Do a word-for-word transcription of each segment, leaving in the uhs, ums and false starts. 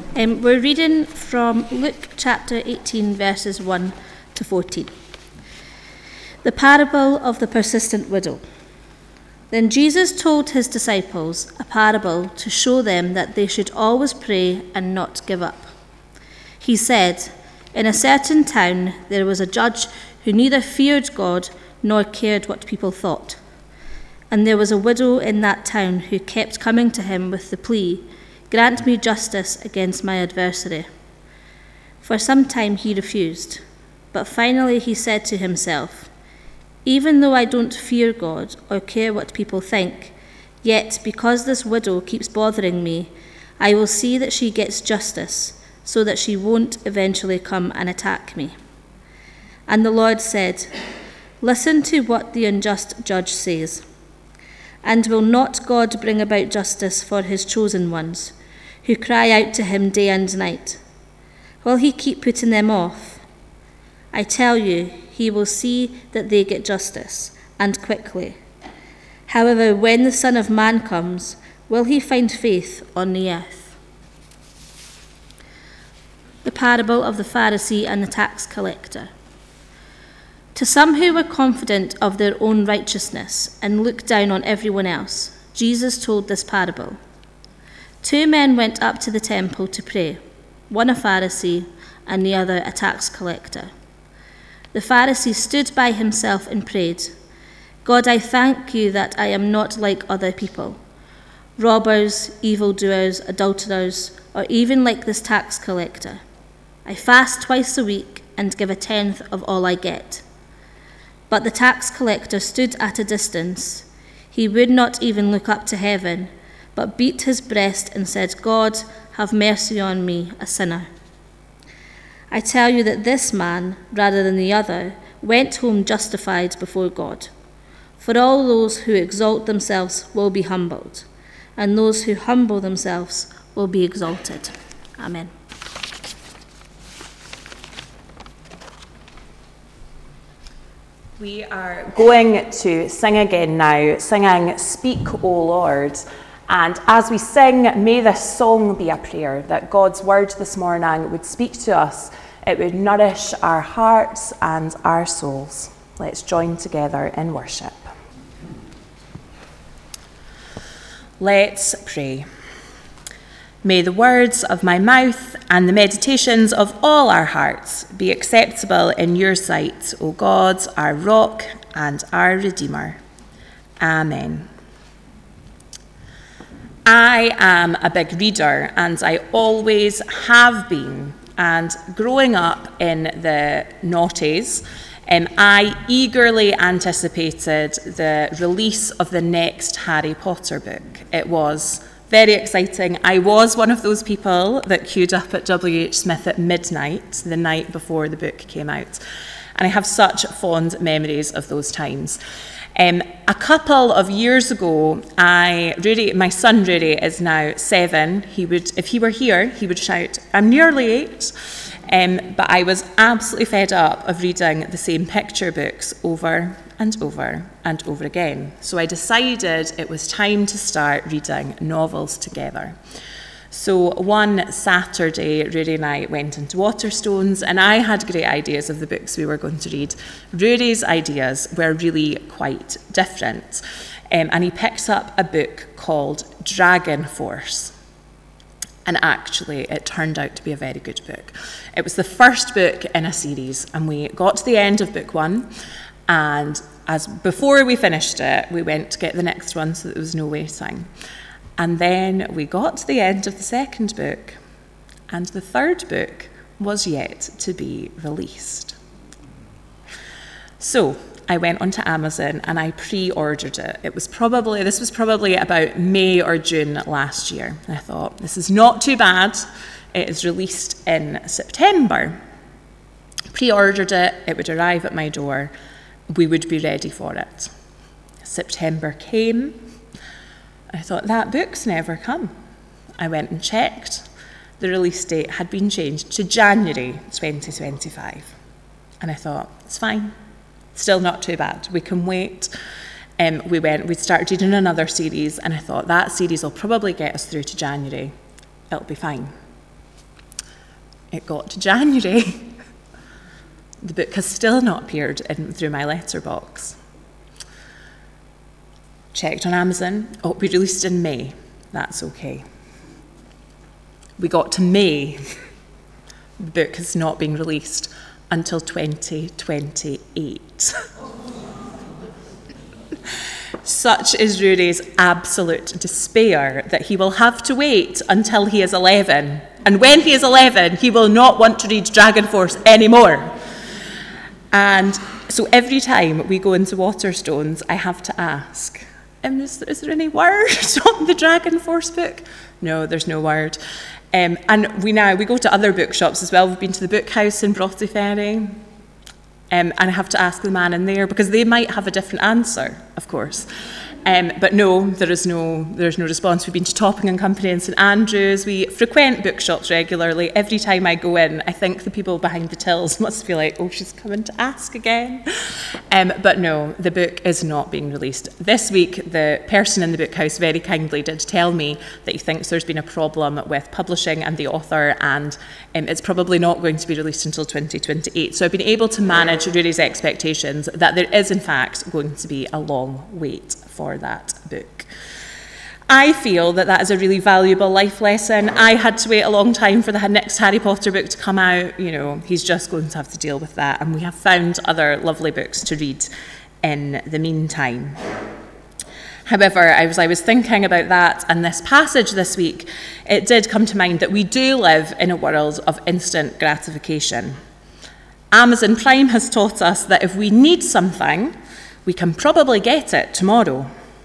Um, we're reading from Luke chapter eighteen, verses one to fourteen. The parable of the persistent widow. Then Jesus told his disciples a parable to show them that they should always pray and not give up. He said, "In a certain town there was a judge who neither feared God nor cared what people thought. And there was a widow in that town who kept coming to him with the plea, 'Grant me justice against my adversary.' For some time he refused, but finally he said to himself, 'Even though I don't fear God or care what people think, yet because this widow keeps bothering me, I will see that she gets justice, so that she won't eventually come and attack me.' And the Lord said, 'Listen to what the unjust judge says. And will not God bring about justice for his chosen ones, who cry out to him day and night? Will he keep putting them off? I tell you, he will see that they get justice, and quickly. However, when the Son of Man comes, will he find faith on the earth?'" The parable of the Pharisee and the tax collector. To some who were confident of their own righteousness and looked down on everyone else, Jesus told this parable. Two men went up to the temple to pray, one a Pharisee and the other a tax collector. The Pharisee stood by himself and prayed, "God, I thank you that I am not like other people, robbers, evildoers, adulterers, or even like this tax collector. I fast twice a week and give a tenth of all I get." But the tax collector stood at a distance. He would not even look up to heaven, but beat his breast and said, "God, have mercy on me, a sinner." I tell you that this man, rather than the other, went home justified before God. For all those who exalt themselves will be humbled, and those who humble themselves will be exalted. Amen. We are going to sing again now, singing "Speak, O Lord." And as we sing, may this song be a prayer that God's word this morning would speak to us. It would nourish our hearts and our souls. Let's join together in worship. Let's pray. May the words of my mouth and the meditations of all our hearts be acceptable in your sight, O God, our rock and our Redeemer. Amen. I am a big reader, and I always have been. And growing up in the noughties, um, I eagerly anticipated the release of the next Harry Potter book. It was very exciting. I was one of those people that queued up at W H Smith at midnight, the night before the book came out. And I have such fond memories of those times. Um, a couple of years ago, I Rudy, my son Rudy is now seven. He would, if he were here, he would shout, "I'm nearly eight." Um, but I was absolutely fed up of reading the same picture books over and over and over again. So I decided it was time to start reading novels together. So one Saturday, Rudy and I went into Waterstones, and I had great ideas of the books we were going to read. Rudy's ideas were really quite different, um, and he picked up a book called Dragon Force. And actually, it turned out to be a very good book. It was the first book in a series, and we got to the end of book one, and as before we finished it, we went to get the next one so that there was no waiting. And then we got to the end of the second book, and the third book was yet to be released. So I went onto Amazon and I pre-ordered it. It was probably, this was probably about May or June last year. I thought, this is not too bad. It is released in September. Pre-ordered it, it would arrive at my door. We would be ready for it. September came. I thought, that book's never come. I went and checked. The release date had been changed to January twenty twenty-five. And I thought, it's fine. Still not too bad. We can wait. Um, we went, we started reading another series, and I thought, that series will probably get us through to January. It'll be fine. It got to January. The book has still not appeared in, through my letterbox. Checked on Amazon. Oh, it'll be released in May. That's okay. We got to May. The book has not been released until twenty twenty-eight. Such is Rory's absolute despair that he will have to wait until he is eleven. And when he is eleven, he will not want to read Dragon Force anymore. And so every time we go into Waterstones, I have to ask, um, is, is there any word on the Dragon Force book? No, there's no word. Um, and we now, we go to other bookshops as well. We've been to the Book House in Broughty Ferry. Um, and I have to ask the man in there, because they might have a different answer, of course. Um, but no, there is no, there's no response. We've been to Topping and Company in St Andrews. We frequent bookshops regularly. Every time I go in, I think the people behind the tills must be like, oh, she's coming to ask again. Um, but no, the book is not being released. This week, the person in the book house very kindly did tell me that he thinks there's been a problem with publishing and the author, and um, it's probably not going to be released until twenty twenty-eight. So I've been able to manage Rory's expectations that there is, in fact, going to be a long wait for that book. I feel that that is a really valuable life lesson. I had to wait a long time for the next Harry Potter book to come out. You know, he's just going to have to deal with that. And we have found other lovely books to read in the meantime. However, as I was thinking about that and this passage this week, it did come to mind that we do live in a world of instant gratification. Amazon Prime has taught us that if we need something, we can probably get it tomorrow.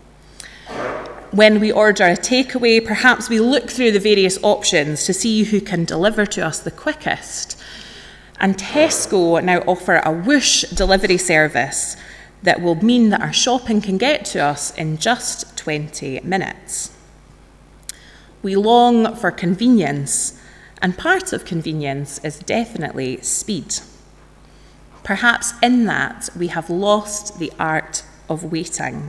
When we order a takeaway, perhaps we look through the various options to see who can deliver to us the quickest. And Tesco now offer a Whoosh delivery service that will mean that our shopping can get to us in just twenty minutes. We long for convenience, and part of convenience is definitely speed. Perhaps in that we have lost the art of waiting.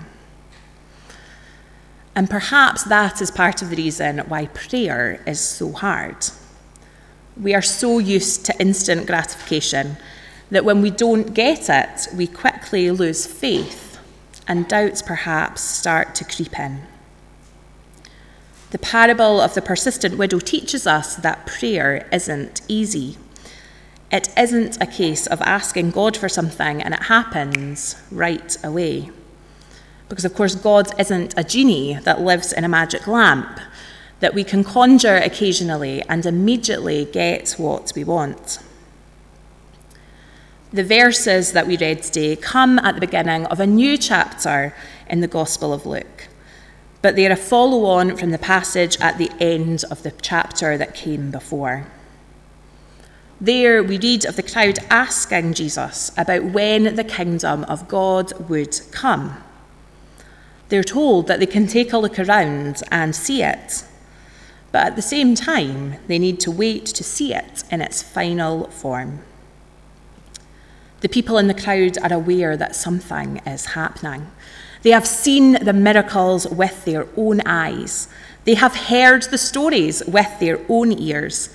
And perhaps that is part of the reason why prayer is so hard. We are so used to instant gratification that when we don't get it, we quickly lose faith, and doubts perhaps start to creep in. The parable of the persistent widow teaches us that prayer isn't easy. It isn't a case of asking God for something and it happens right away. Because, of course, God isn't a genie that lives in a magic lamp that we can conjure occasionally and immediately get what we want. The verses that we read today come at the beginning of a new chapter in the Gospel of Luke, but they are a follow-on from the passage at the end of the chapter that came before. There we read of the crowd asking Jesus about when the kingdom of God would come. They're told that they can take a look around and see it, but at the same time, they need to wait to see it in its final form. The people in the crowd are aware that something is happening. They have seen the miracles with their own eyes. They have heard the stories with their own ears.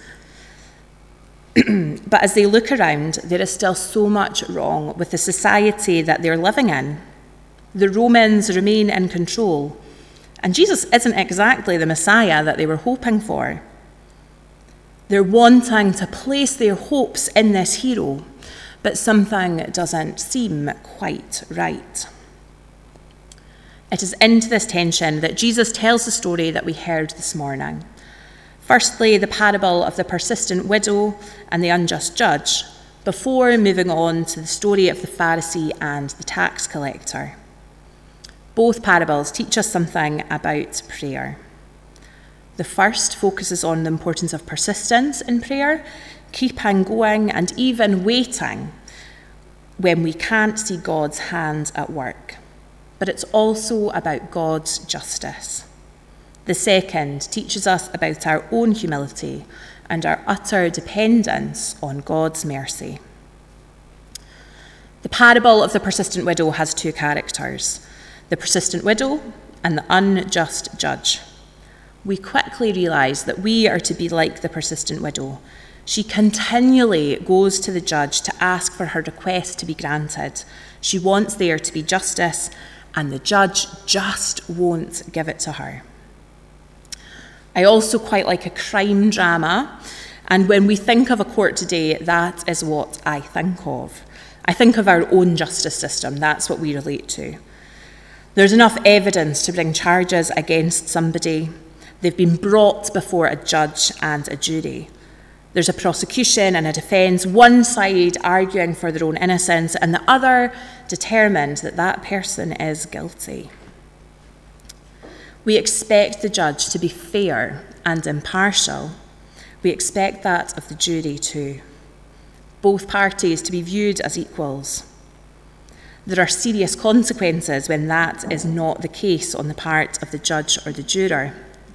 But as they look around, there is still so much wrong with the society that they're living in. The Romans remain in control, and Jesus isn't exactly the Messiah that they were hoping for. They're wanting to place their hopes in this hero, but something doesn't seem quite right. It is into this tension that Jesus tells the story that we heard this morning. Firstly, the parable of the persistent widow and the unjust judge, before moving on to the story of the Pharisee and the tax collector. Both parables teach us something about prayer. The first focuses on the importance of persistence in prayer, keeping going and even waiting when we can't see God's hand at work. But it's also about God's justice. The second teaches us about our own humility and our utter dependence on God's mercy. The parable of the persistent widow has two characters, the persistent widow and the unjust judge. We quickly realise that we are to be like the persistent widow. She continually goes to the judge to ask for her request to be granted. She wants there to be justice, and the judge just won't give it to her. I also quite like a crime drama, and when we think of a court today, that is what I think of. I think of our own justice system. That's what we relate to. There's enough evidence to bring charges against somebody. They've been brought before a judge and a jury. There's a prosecution and a defence, one side arguing for their own innocence and the other determined that that person is guilty. We expect the judge to be fair and impartial. We expect that of the jury too. Both parties to be viewed as equals. There are serious consequences when that is not the case on the part of the judge or the juror.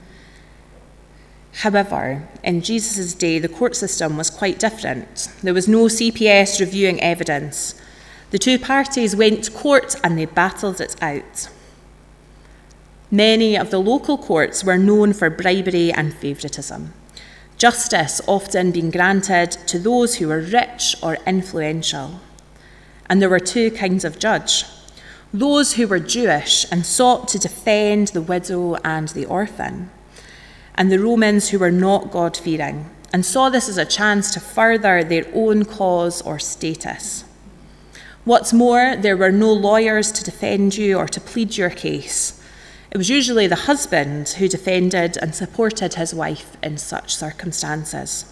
However, in Jesus' day, the court system was quite different. There was no C P S reviewing evidence. The two parties went to court and they battled it out. Many of the local courts were known for bribery and favouritism, justice often being granted to those who were rich or influential. And there were two kinds of judge: those who were Jewish and sought to defend the widow and the orphan, and the Romans who were not God-fearing and saw this as a chance to further their own cause or status. What's more, there were no lawyers to defend you or to plead your case. It was usually the husband who defended and supported his wife in such circumstances.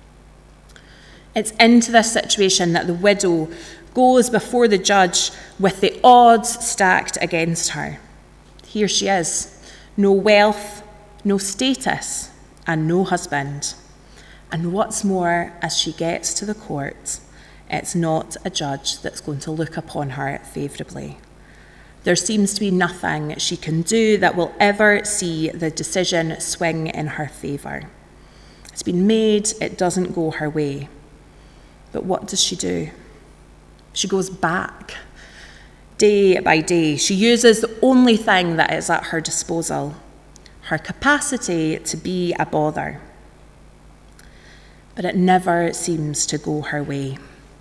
It's into this situation that the widow goes before the judge with the odds stacked against her. Here she is, no wealth, no status, and no husband. And what's more, as she gets to the court, it's not a judge that's going to look upon her favourably. There seems to be nothing she can do that will ever see the decision swing in her favour. It's been made, it doesn't go her way. But what does she do? She goes back, day by day. She uses the only thing that is at her disposal, her capacity to be a bother. But it never seems to go her way.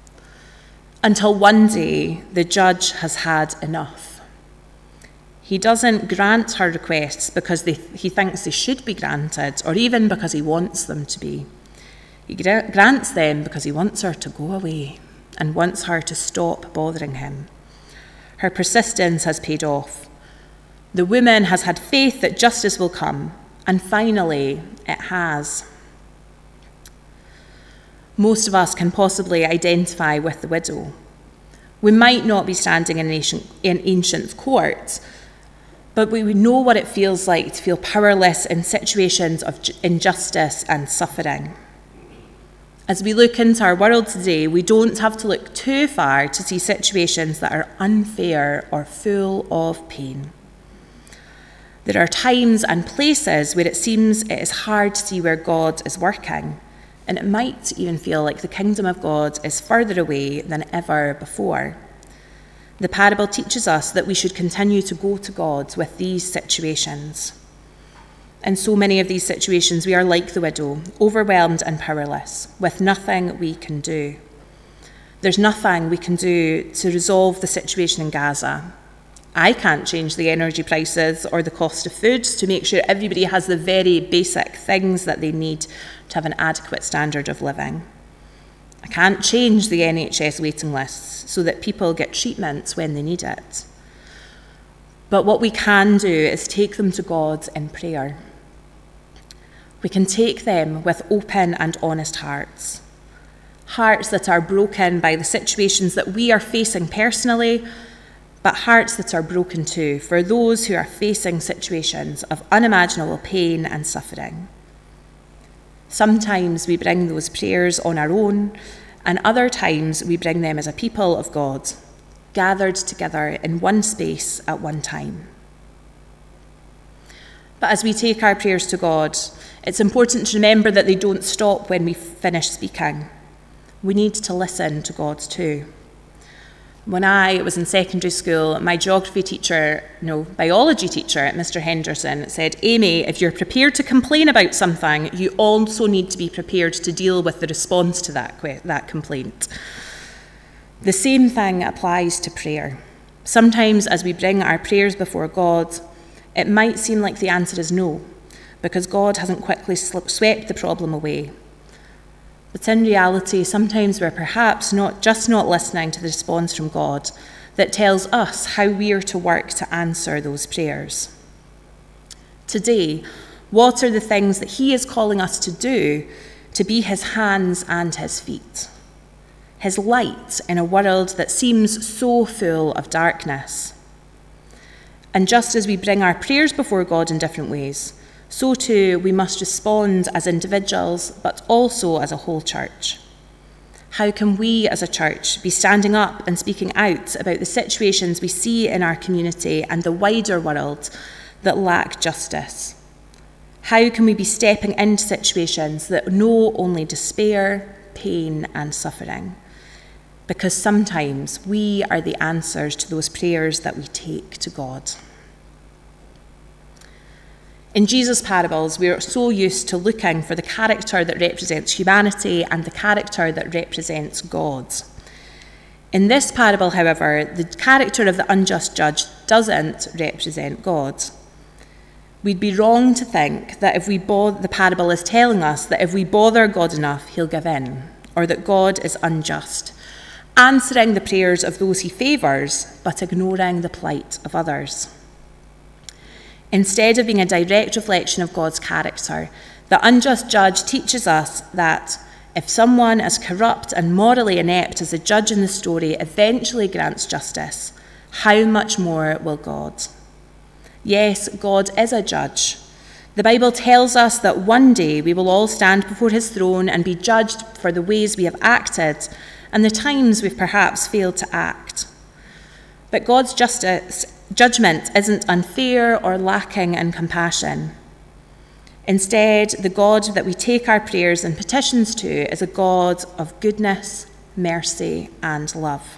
Until one day, the judge has had enough. He doesn't grant her requests because they, he thinks they should be granted, or even because he wants them to be. He gra- grants them because he wants her to go away and wants her to stop bothering him. Her persistence has paid off. The woman has had faith that justice will come, and finally, it has. Most of us can possibly identify with the widow. We might not be standing in ancient, in ancient court, but we know what it feels like to feel powerless in situations of injustice and suffering. As we look into our world today, we don't have to look too far to see situations that are unfair or full of pain. There are times and places where it seems it is hard to see where God is working, and it might even feel like the kingdom of God is further away than ever before. The parable teaches us that we should continue to go to God with these situations. In so many of these situations, we are like the widow, overwhelmed and powerless, with nothing we can do. There's nothing we can do to resolve the situation in Gaza. I can't change the energy prices or the cost of food to make sure everybody has the very basic things that they need to have an adequate standard of living. I can't change the N H S waiting lists so that people get treatments when they need it. But what we can do is take them to God in prayer. We can take them with open and honest hearts. Hearts that are broken by the situations that we are facing personally, but hearts that are broken too for those who are facing situations of unimaginable pain and suffering. Sometimes we bring those prayers on our own, and other times we bring them as a people of God, gathered together in one space at one time. But as we take our prayers to God, it's important to remember that they don't stop when we finish speaking. We need to listen to God too. When I was in secondary school, my geography teacher, no, biology teacher, Mister Henderson, said, Amy, if you're prepared to complain about something, you also need to be prepared to deal with the response to that, that complaint. The same thing applies to prayer. Sometimes as we bring our prayers before God, it might seem like the answer is no, because God hasn't quickly swept the problem away. But in reality, sometimes we're perhaps not just not listening to the response from God that tells us how we are to work to answer those prayers. Today, what are the things that he is calling us to do to be his hands and his feet? His light in a world that seems so full of darkness. And just as we bring our prayers before God in different ways, so too we must respond as individuals, but also as a whole church. How can we as a church be standing up and speaking out about the situations we see in our community and the wider world that lack justice? How can we be stepping into situations that know only despair, pain, and suffering? Because sometimes we are the answers to those prayers that we take to God. In Jesus' parables, we are so used to looking for the character that represents humanity and the character that represents God. In this parable, however, the character of the unjust judge doesn't represent God. We'd be wrong to think that if we bother, the parable is telling us that if we bother God enough, he'll give in, or that God is unjust, answering the prayers of those he favours, but ignoring the plight of others. Instead of being a direct reflection of God's character, the unjust judge teaches us that if someone as corrupt and morally inept as the judge in the story eventually grants justice, how much more will God? Yes, God is a judge. The Bible tells us that one day we will all stand before his throne and be judged for the ways we have acted and the times we've perhaps failed to act. But God's justice Judgment isn't unfair or lacking in compassion. Instead, the God that we take our prayers and petitions to is a God of goodness, mercy, and love.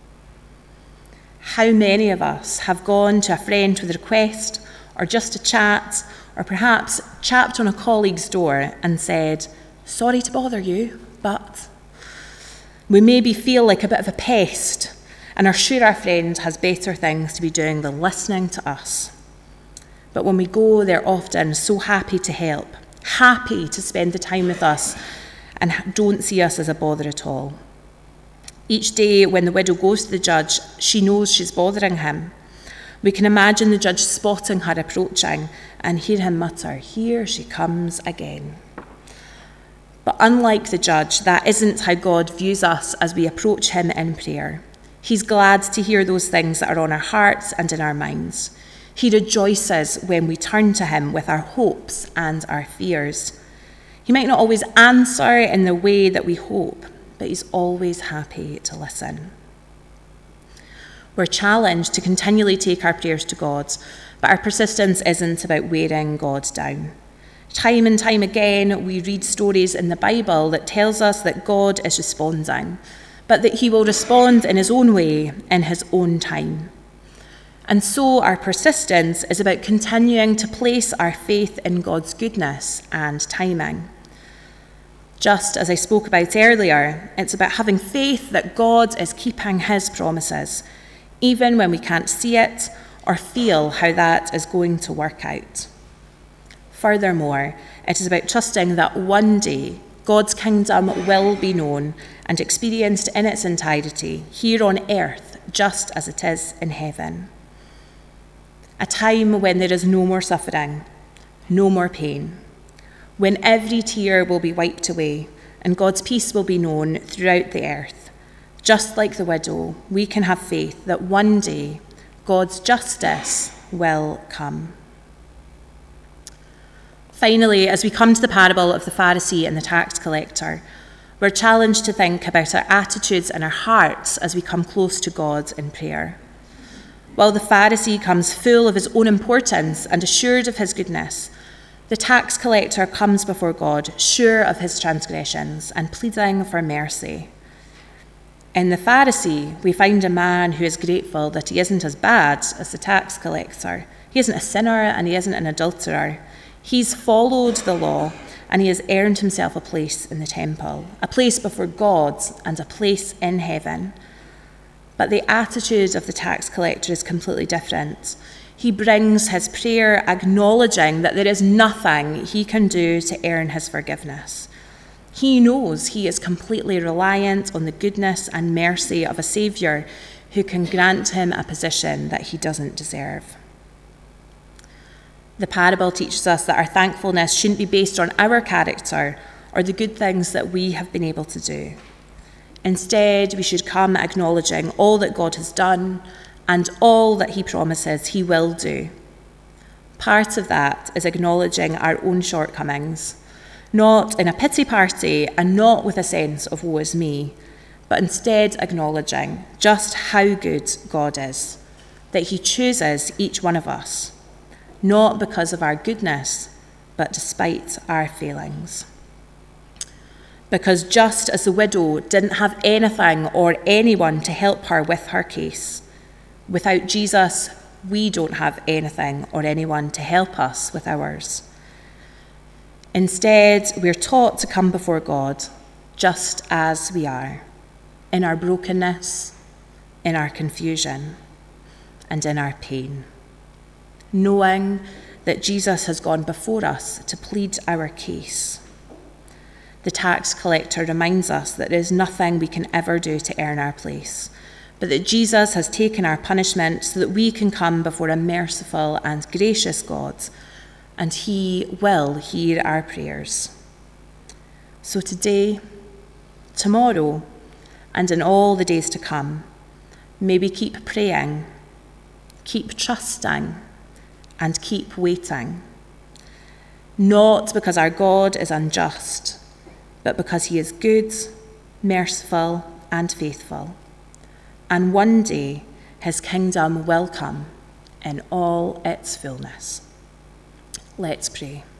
How many of us have gone to a friend with a request, or just a chat, or perhaps chapped on a colleague's door and said, sorry to bother you, but... We maybe feel like a bit of a pest, and are sure our friend has better things to be doing than listening to us. But when we go, they're often so happy to help, happy to spend the time with us, and don't see us as a bother at all. Each day when the widow goes to the judge, she knows she's bothering him. We can imagine the judge spotting her approaching and hear him mutter, here she comes again. But unlike the judge, that isn't how God views us as we approach him in prayer. He's glad to hear those things that are on our hearts and in our minds. He rejoices when we turn to him with our hopes and our fears. He might not always answer in the way that we hope, but he's always happy to listen. We're challenged to continually take our prayers to God, but our persistence isn't about wearing God down. Time and time again, we read stories in the Bible that tells us that God is responding, but that he will respond in his own way, in his own time. And so our persistence is about continuing to place our faith in God's goodness and timing. Just as I spoke about earlier, it's about having faith that God is keeping his promises, even when we can't see it or feel how that is going to work out. Furthermore, it is about trusting that one day God's kingdom will be known and experienced in its entirety here on earth, just as it is in heaven. A time when there is no more suffering, no more pain, when every tear will be wiped away and God's peace will be known throughout the earth. Just like the widow, we can have faith that one day God's justice will come. Finally, as we come to the parable of the Pharisee and the tax collector, we're challenged to think about our attitudes and our hearts as we come close to God in prayer. While the Pharisee comes full of his own importance and assured of his goodness, the tax collector comes before God sure of his transgressions and pleading for mercy. In the Pharisee, we find a man who is grateful that he isn't as bad as the tax collector. He isn't a sinner and he isn't an adulterer. He's followed the law and he has earned himself a place in the temple, a place before God and a place in heaven. But the attitude of the tax collector is completely different. He brings his prayer acknowledging that there is nothing he can do to earn his forgiveness. He knows he is completely reliant on the goodness and mercy of a Saviour who can grant him a position that he doesn't deserve. The parable teaches us that our thankfulness shouldn't be based on our character or the good things that we have been able to do. Instead, we should come acknowledging all that God has done and all that he promises he will do. Part of that is acknowledging our own shortcomings, not in a pity party and not with a sense of woe is me, but instead acknowledging just how good God is, that he chooses each one of us, not because of our goodness, but despite our failings. Because just as the widow didn't have anything or anyone to help her with her case, without Jesus, we don't have anything or anyone to help us with ours. Instead, we're taught to come before God just as we are, in our brokenness, in our confusion, and in our pain, knowing that Jesus has gone before us to plead our case. The tax collector reminds us that there is nothing we can ever do to earn our place, but that Jesus has taken our punishment so that we can come before a merciful and gracious God, and he will hear our prayers. So today, tomorrow, and in all the days to come, may we keep praying, keep trusting, and keep waiting, not because our God is unjust, but because he is good, merciful, and faithful. And one day his kingdom will come in all its fullness. Let's pray.